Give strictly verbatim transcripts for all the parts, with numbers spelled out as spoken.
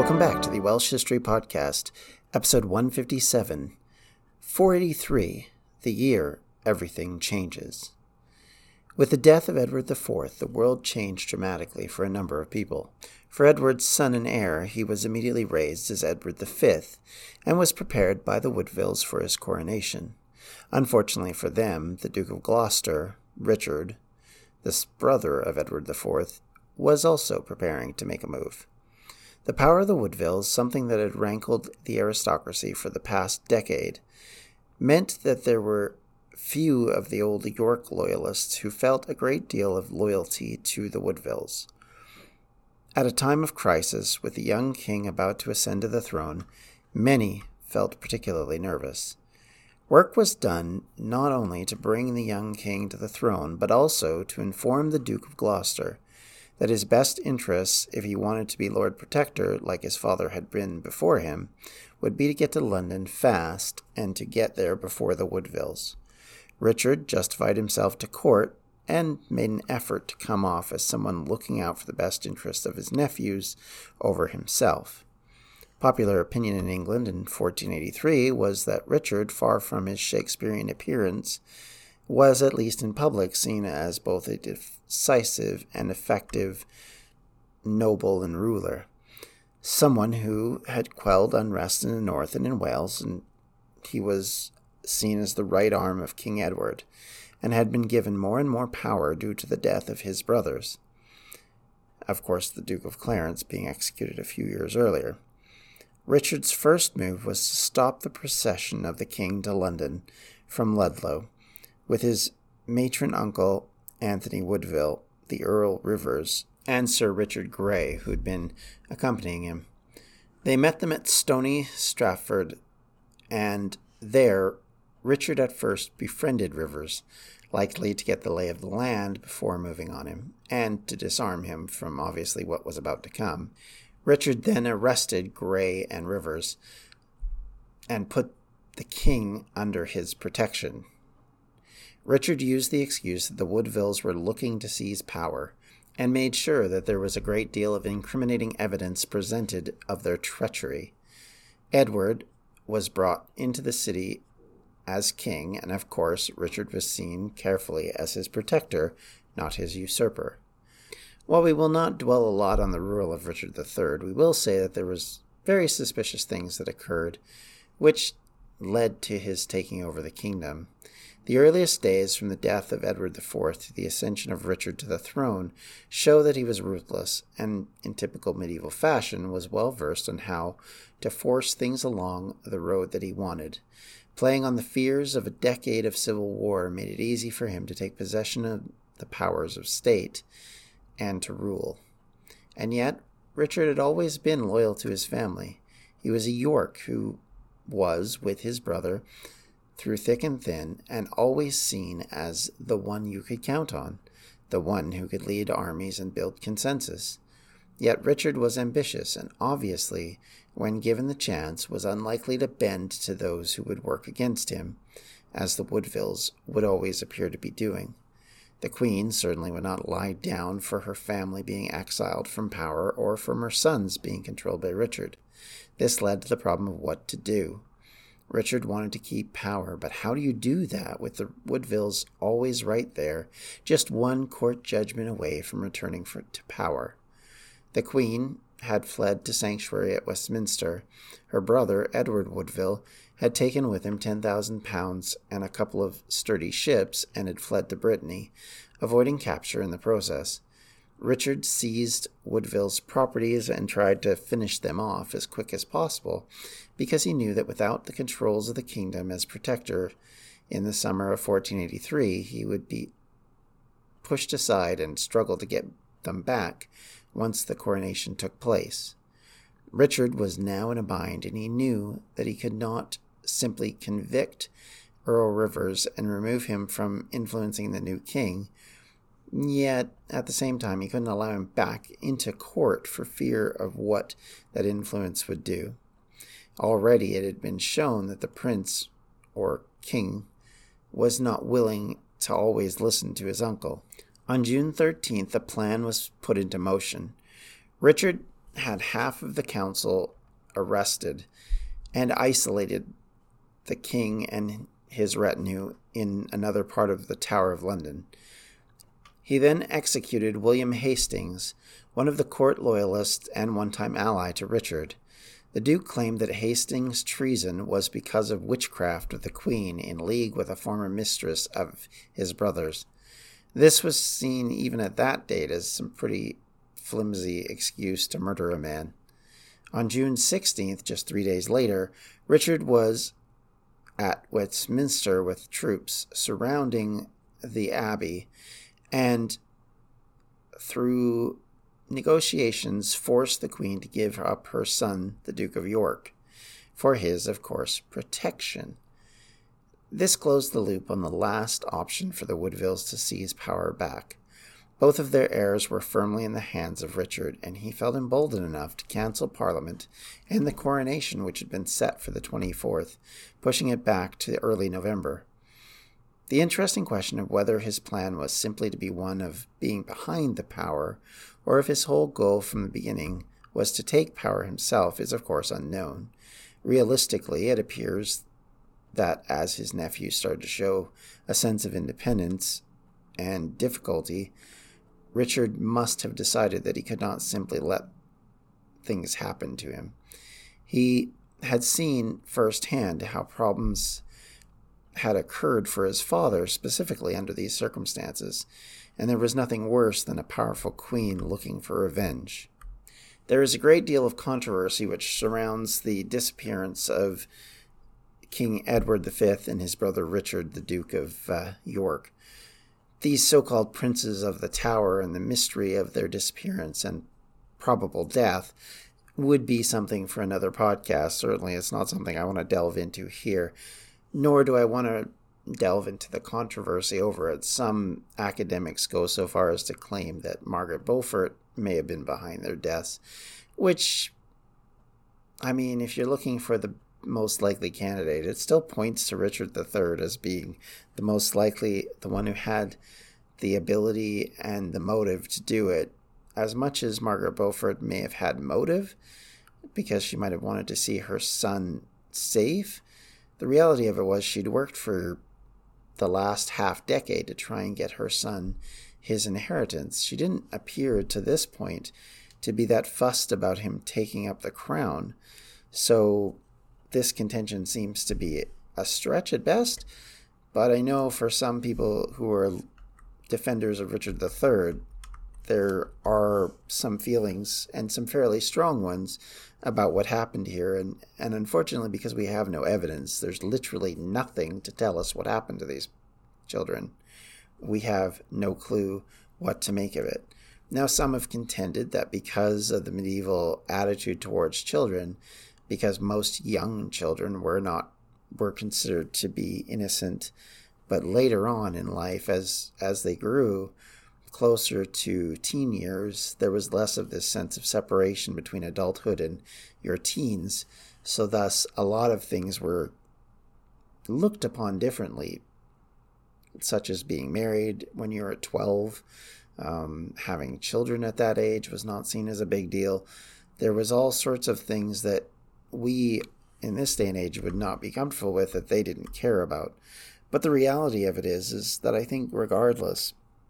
Welcome back to the Welsh History Podcast, episode one fifty-seven, four eighty-three, the year everything changes. With the death of Edward the Fourth, the world changed dramatically for a number of people. For Edward's son and heir, he was immediately raised as Edward the Fifth, and was prepared by the Woodvilles for his coronation. Unfortunately for them, the Duke of Gloucester, Richard, the brother of Edward the Fourth, was also preparing to make a move. The power of the Woodvilles, something that had rankled the aristocracy for the past decade, meant that there were few of the old York loyalists who felt a great deal of loyalty to the Woodvilles. At a time of crisis, with the young king about to ascend to the throne, many felt particularly nervous. Work was done not only to bring the young king to the throne, but also to inform the Duke of Gloucester that his best interests, if he wanted to be Lord Protector, like his father had been before him, would be to get to London fast and to get there before the Woodvilles. Richard justified himself to court and made an effort to come off as someone looking out for the best interests of his nephews over himself. Popular opinion in England in fourteen eighty-three was that Richard, far from his Shakespearean appearance, was, at least in public, seen as both a decisive and effective noble and ruler, someone who had quelled unrest in the north and in Wales, and he was seen as the right arm of King Edward, and had been given more and more power due to the death of his brothers, of course the Duke of Clarence being executed a few years earlier. Richard's first move was to stop the procession of the king to London from Ludlow, with his matron uncle Anthony Woodville, the Earl Rivers, and Sir Richard Grey, who had been accompanying him. They met them at Stony Stratford, and there Richard at first befriended Rivers, likely to get the lay of the land before moving on him, and to disarm him from obviously what was about to come. Richard then arrested Grey and Rivers and put the king under his protection. Richard used the excuse that the Woodvilles were looking to seize power, and made sure that there was a great deal of incriminating evidence presented of their treachery. Edward was brought into the city as king, and of course Richard was seen carefully as his protector, not his usurper. While we will not dwell a lot on the rule of Richard the Third, we will say that there was very suspicious things that occurred, which led to his taking over the kingdom. The earliest days from the death of Edward the Fourth to the ascension of Richard to the throne show that he was ruthless, and in typical medieval fashion was well versed on how to force things along the road that he wanted. Playing on the fears of a decade of civil war made it easy for him to take possession of the powers of state and to rule. And yet, Richard had always been loyal to his family. He was a York who was, with his brother, through thick and thin, and always seen as the one you could count on, the one who could lead armies and build consensus. Yet Richard was ambitious, and obviously, when given the chance, was unlikely to bend to those who would work against him, as the Woodvilles would always appear to be doing. The Queen certainly would not lie down for her family being exiled from power or from her sons being controlled by Richard. This led to the problem of what to do. Richard wanted to keep power, but how do you do that with the Woodvilles always right there, just one court judgment away from returning for, to power? The Queen had fled to sanctuary at Westminster. Her brother, Edward Woodville, had taken with him ten thousand pounds and a couple of sturdy ships and had fled to Brittany, avoiding capture in the process. Richard seized Woodville's properties and tried to finish them off as quick as possible, because he knew that without the controls of the kingdom as protector in the summer of fourteen eighty-three, he would be pushed aside and struggle to get them back once the coronation took place. Richard was now in a bind, and he knew that he could not simply convict Earl Rivers and remove him from influencing the new king. Yet, at the same time, he couldn't allow him back into court for fear of what that influence would do. Already it had been shown that the prince, or king, was not willing to always listen to his uncle. On June thirteenth, a plan was put into motion. Richard had half of the council arrested and isolated the king and his retinue in another part of the Tower of London. He then executed William Hastings, one of the court loyalists and one-time ally to Richard. The Duke claimed that Hastings' treason was because of witchcraft of the Queen in league with a former mistress of his brother's. This was seen even at that date as some pretty flimsy excuse to murder a man. On June sixteenth, just three days later, Richard was at Westminster with troops surrounding the abbey, and through negotiations forced the Queen to give up her son, the Duke of York, for his, of course, protection. This closed the loop on the last option for the Woodvilles to seize power back. Both of their heirs were firmly in the hands of Richard, and he felt emboldened enough to cancel Parliament and the coronation, which had been set for the twenty-fourth, pushing it back to early November. The interesting question of whether his plan was simply to be one of being behind the power, or if his whole goal from the beginning was to take power himself, is of course unknown. Realistically, it appears that as his nephew started to show a sense of independence and difficulty, Richard must have decided that he could not simply let things happen to him. He had seen firsthand how problems had occurred for his father, specifically under these circumstances, and there was nothing worse than a powerful queen looking for revenge. There is a great deal of controversy which surrounds the disappearance of King Edward the Fifth and his brother Richard, the Duke of uh, York. These so-called princes of the Tower and the mystery of their disappearance and probable death would be something for another podcast. Certainly it's not something I want to delve into here, nor do I want to delve into the controversy over it. Some academics go so far as to claim that Margaret Beaufort may have been behind their deaths, which, I mean, if you're looking for the most likely candidate, it still points to Richard the Third as being the most likely, the one who had the ability and the motive to do it. As much as Margaret Beaufort may have had motive, because she might have wanted to see her son safe, the reality of it was she'd worked for the last half decade to try and get her son his inheritance. She didn't appear to this point to be that fussed about him taking up the crown. So this contention seems to be a stretch at best, but I know for some people who are defenders of Richard the Third, there are some feelings, and some fairly strong ones, about what happened here. And, and unfortunately, because we have no evidence, there's literally nothing to tell us what happened to these children. We have no clue what to make of it. Now, some have contended that because of the medieval attitude towards children, because most young children were not were considered to be innocent, but later on in life, as as they grew closer to teen years, there was less of this sense of separation between adulthood and your teens. So thus, a lot of things were looked upon differently, such as being married when you're at twelve. Um, having children at that age was not seen as a big deal. There was all sorts of things that we, in this day and age, would not be comfortable with, that they didn't care about. But the reality of it is, is that I think regardless,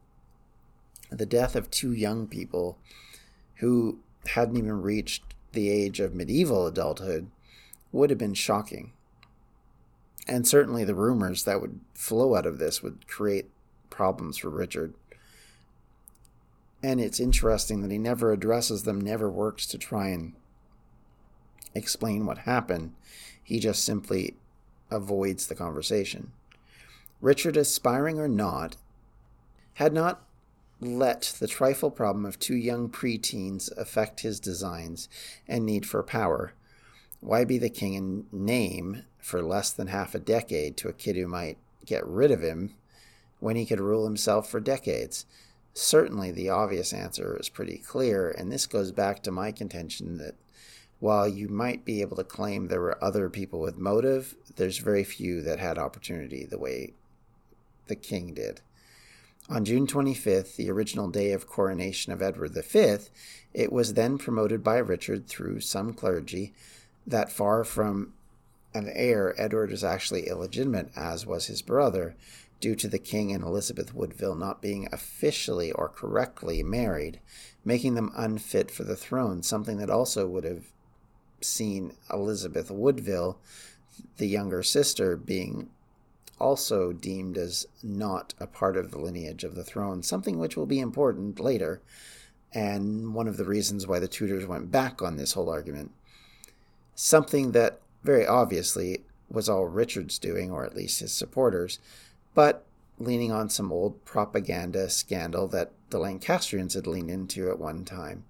the death of two young people who hadn't even reached the age of medieval adulthood would have been shocking. And certainly the rumors that would flow out of this would create problems for Richard. And it's interesting that he never addresses them, never works to try and explain what happened. He just simply avoids the conversation. Richard, aspiring or not, had not let the trifle problem of two young preteens affect his designs and need for power. Why be the king in name for less than half a decade to a kid who might get rid of him when he could rule himself for decades? Certainly the obvious answer is pretty clear, and this goes back to my contention that while you might be able to claim there were other people with motive, there's very few that had opportunity the way the king did. On June twenty-fifth, the original day of coronation of Edward the Fifth, it was then promoted by Richard through some clergy that far from an heir, Edward was actually illegitimate, as was his brother, due to the king and Elizabeth Woodville not being officially or correctly married, making them unfit for the throne, something that also would have seen Elizabeth Woodville, the younger sister, being also deemed as not a part of the lineage of the throne, something which will be important later, and one of the reasons why the Tudors went back on this whole argument. Something that very obviously was all Richard's doing, or at least his supporters, but leaning on some old propaganda scandal that the Lancastrians had leaned into at one time.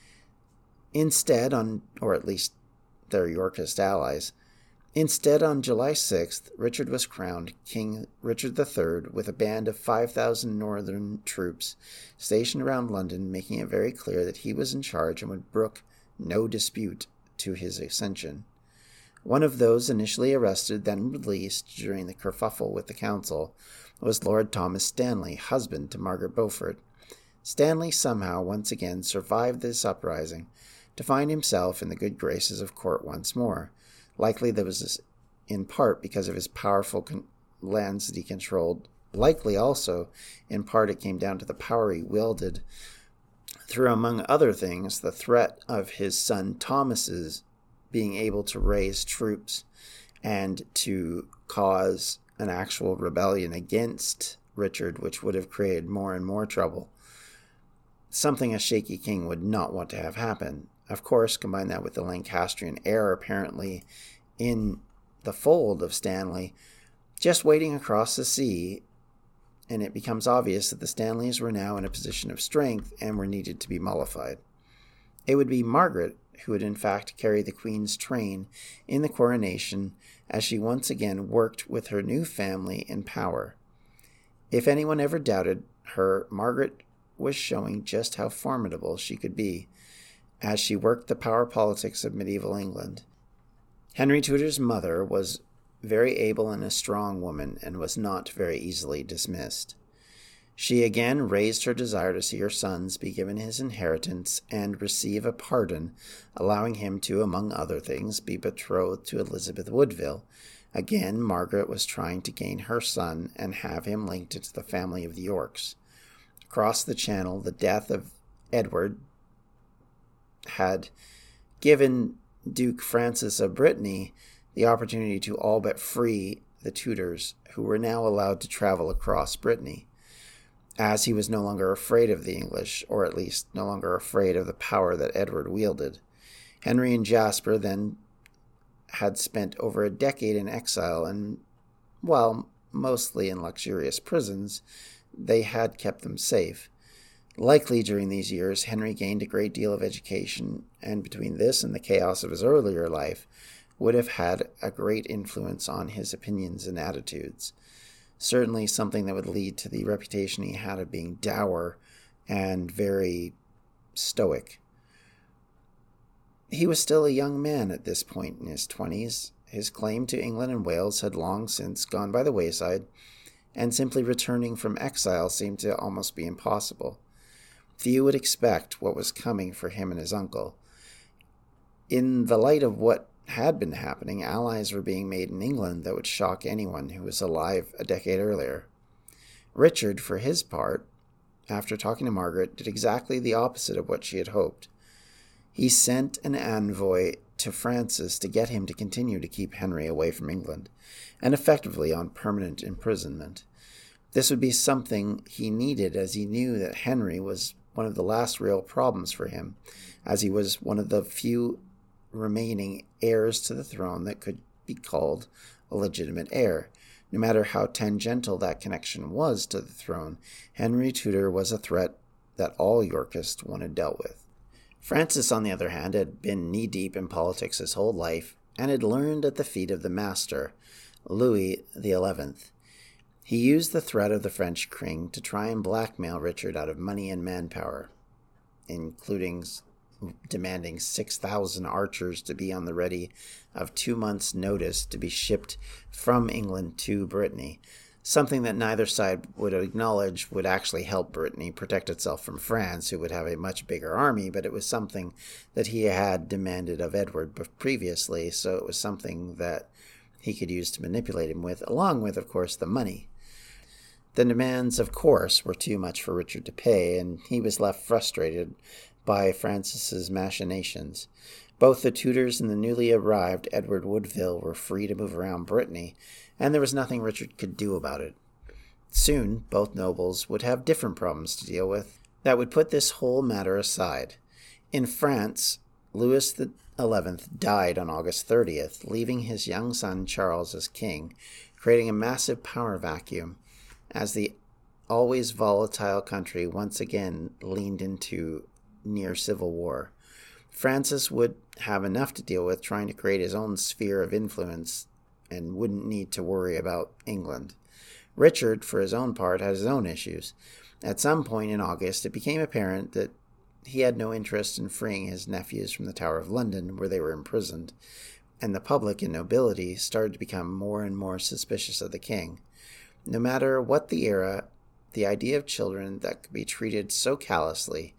Instead, on, or at least their Yorkist allies, Instead, on July sixth, Richard was crowned King Richard the Third with a band of five thousand northern troops stationed around London, making it very clear that he was in charge and would brook no dispute to his accession. One of those initially arrested, then released during the kerfuffle with the council, was Lord Thomas Stanley, husband to Margaret Beaufort. Stanley somehow once again survived this uprising to find himself in the good graces of court once more. Likely that was in part because of his powerful con- lands that he controlled. Likely also, in part, it came down to the power he wielded through, among other things, the threat of his son Thomas's being able to raise troops and to cause an actual rebellion against Richard, which would have created more and more trouble. Something a shaky king would not want to have happen. Of course, combine that with the Lancastrian heir apparently in the fold of Stanley, just waiting across the sea, and it becomes obvious that the Stanleys were now in a position of strength and were needed to be mollified. It would be Margaret who would in fact carry the Queen's train in the coronation as she once again worked with her new family in power. If anyone ever doubted her, Margaret was showing just how formidable she could be as she worked the power politics of medieval England. Henry Tudor's mother was very able and a strong woman and was not very easily dismissed. She again raised her desire to see her sons be given his inheritance and receive a pardon, allowing him to, among other things, be betrothed to Elizabeth Woodville. Again, Margaret was trying to gain her son and have him linked into the family of the Yorks. Across the Channel, the death of Edward had given Duke Francis of Brittany the opportunity to all but free the Tudors, who were now allowed to travel across Brittany, as he was no longer afraid of the English, or at least no longer afraid of the power that Edward wielded. Henry and Jasper then had spent over a decade in exile, and, while mostly in luxurious prisons, they had kept them safe. Likely during these years, Henry gained a great deal of education, and between this and the chaos of his earlier life, would have had a great influence on his opinions and attitudes. Certainly something that would lead to the reputation he had of being dour and very stoic. He was still a young man at this point in his twenties. His claim to England and Wales had long since gone by the wayside, and simply returning from exile seemed to almost be impossible. Few would expect what was coming for him and his uncle. In the light of what had been happening, allies were being made in England that would shock anyone who was alive a decade earlier. Richard, for his part, after talking to Margaret, did exactly the opposite of what she had hoped. He sent an envoy to Francis to get him to continue to keep Henry away from England, and effectively on permanent imprisonment. This would be something he needed, as he knew that Henry was one of the last real problems for him, as he was one of the few remaining heirs to the throne that could be called a legitimate heir. No matter how tangential that connection was to the throne, Henry Tudor was a threat that all Yorkists wanted dealt with. Francis, on the other hand, had been knee-deep in politics his whole life and had learned at the feet of the master, Louis the Eleventh. He used the threat of the French king to try and blackmail Richard out of money and manpower, including demanding six thousand archers to be on the ready of two months' notice to be shipped from England to Brittany. something that neither side would acknowledge would actually help Brittany protect itself from France, who would have a much bigger army, but it was something that he had demanded of Edward previously, so it was something that he could use to manipulate him with, along with, of course, the money. The demands, of course, were too much for Richard to pay, and he was left frustrated by Francis's machinations. Both the Tudors and the newly arrived Edward Woodville were free to move around Brittany, and there was nothing Richard could do about it. Soon, both nobles would have different problems to deal with that would put this whole matter aside. In France, Louis the Eleventh died on August thirtieth, leaving his young son Charles as king, creating a massive power vacuum as the always volatile country once again leaned into near civil war. Francis would have enough to deal with trying to create his own sphere of influence and wouldn't need to worry about England. Richard, for his own part, had his own issues. At some point in August, it became apparent that he had no interest in freeing his nephews from the Tower of London, where they were imprisoned, and the public and nobility started to become more and more suspicious of the king. No matter what the era, the idea of children that could be treated so callously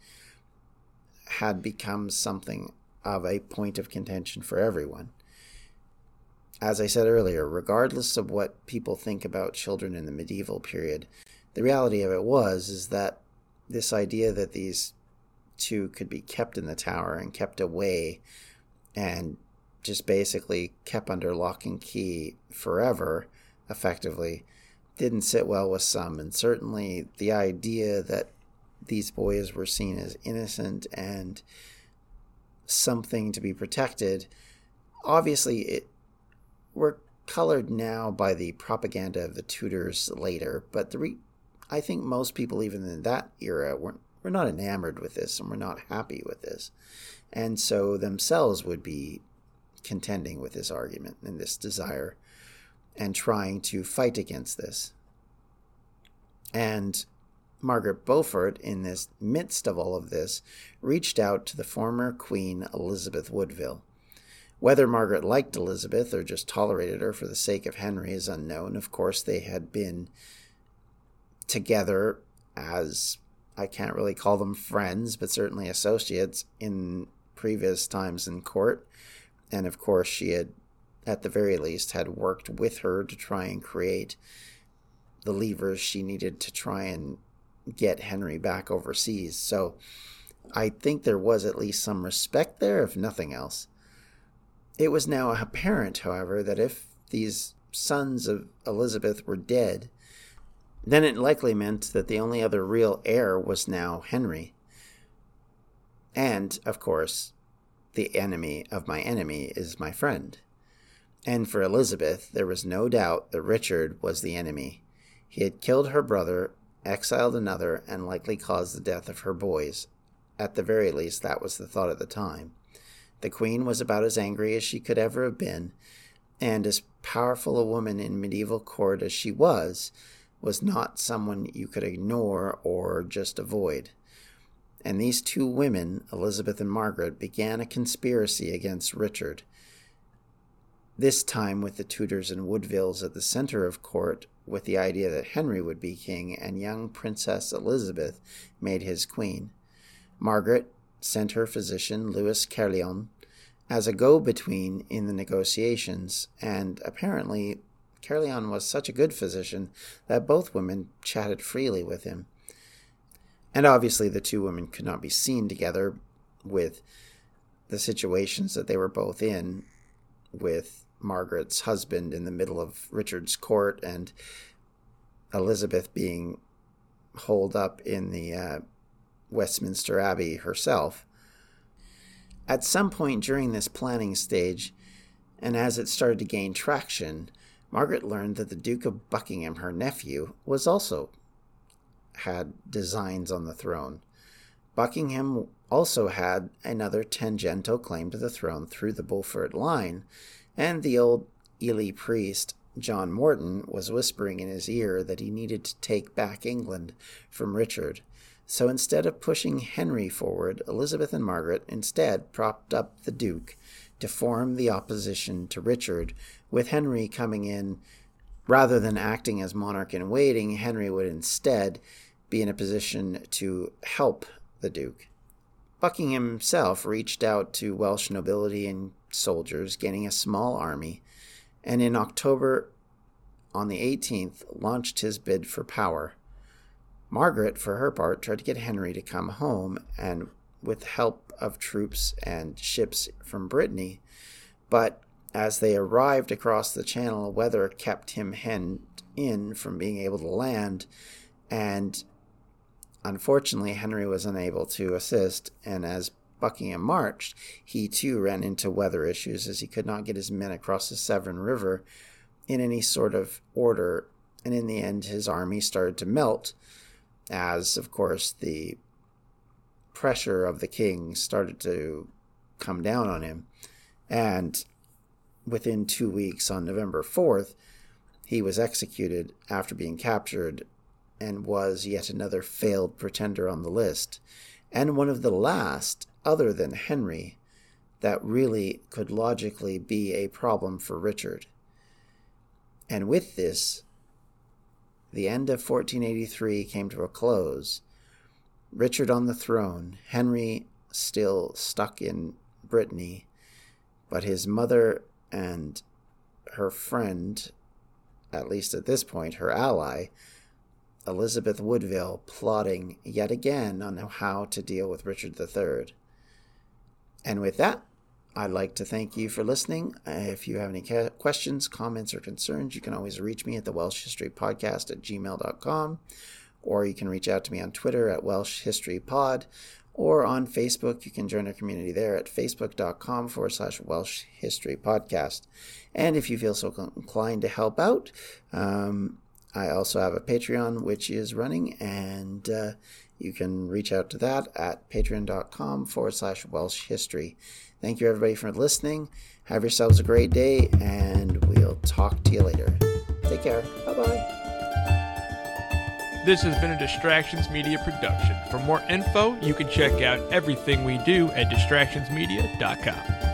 had become something of a point of contention for everyone. As I said earlier, regardless of what people think about children in the medieval period, the reality of it was is that this idea that these two could be kept in the tower and kept away and just basically kept under lock and key forever, effectively, didn't sit well with some. And certainly the idea that these boys were seen as innocent and something to be protected, obviously it were colored now by the propaganda of the Tudors later, but the re- I think most people, even in that era, weren't were not enamored with this and were not happy with this, and so themselves would be contending with this argument and this desire and trying to fight against this. And Margaret Beaufort, in this midst of all of this, reached out to the former Queen Elizabeth Woodville. Whether Margaret liked Elizabeth or just tolerated her for the sake of Henry is unknown. Of course, they had been together as, I can't really call them friends, but certainly associates in previous times in court. And of course, she had, at the very least, had worked with her to try and create the levers she needed to try and get Henry back overseas. So I think there was at least some respect there, if nothing else. It was now apparent, however, that if these sons of Elizabeth were dead, then it likely meant that the only other real heir was now Henry. And, of course, the enemy of my enemy is my friend. And for Elizabeth, there was no doubt that Richard was the enemy. He had killed her brother, exiled another, and likely caused the death of her boys. At the very least, that was the thought at the time. The queen was about as angry as she could ever have been, and as powerful a woman in medieval court as she was, was not someone you could ignore or just avoid. And these two women, Elizabeth and Margaret, began a conspiracy against Richard. This time with the Tudors and Woodvilles at the center of court, with the idea that Henry would be king and young Princess Elizabeth made his queen. Margaret sent her physician, Louis Carillon, as a go-between in the negotiations, and apparently Carillon was such a good physician that both women chatted freely with him. And obviously the two women could not be seen together with the situations that they were both in, with Margaret's husband in the middle of Richard's court and Elizabeth being holed up in the uh, Westminster Abbey herself. At some point during this planning stage, and as it started to gain traction, Margaret learned that the Duke of Buckingham, her nephew, was also had designs on the throne. Buckingham also had another tangential claim to the throne through the Beaufort line, and the old Ely priest, John Morton, was whispering in his ear that he needed to take back England from Richard. So instead of pushing Henry forward, Elizabeth and Margaret instead propped up the Duke to form the opposition to Richard, with Henry coming in Rather than acting as monarch in waiting, Henry would instead be in a position to help the Duke. Buckingham himself reached out to Welsh nobility and soldiers, gaining a small army, and in October, on the eighteenth, launched his bid for power. Margaret, for her part, tried to get Henry to come home, and with help of troops and ships from Brittany, but as they arrived across the channel, weather kept him hemmed in from being able to land, and unfortunately Henry was unable to assist, and as Buckingham marched, he too ran into weather issues as he could not get his men across the Severn River in any sort of order, and in the end his army started to melt as, of course, the pressure of the king started to come down on him, and within two weeks, on November fourth, he was executed after being captured and was yet another failed pretender on the list, and one of the last, other than Henry, that really could logically be a problem for Richard. And with this, the end of fourteen eighty-three came to a close. Richard on the throne, Henry still stuck in Brittany, but his mother and her friend, at least at this point, her ally, Elizabeth Woodville, plotting yet again on how to deal with Richard the Third. And with that, I'd like to thank you for listening. If you have any questions, comments, or concerns, you can always reach me at the Welsh History Podcast at gmail dot com, or you can reach out to me on Twitter at Welsh History Pod, or on Facebook. You can join our community there at facebook.com forward slash Welsh History Podcast. And if you feel so inclined to help out, um, I also have a Patreon, which is running, and uh, you can reach out to that at patreon.com forward slash Welsh History. Thank you, everybody, for listening. Have yourselves a great day, and we'll talk to you later. Take care. Bye-bye. This has been a Distractions Media production. For more info, you can check out everything we do at distractions media dot com.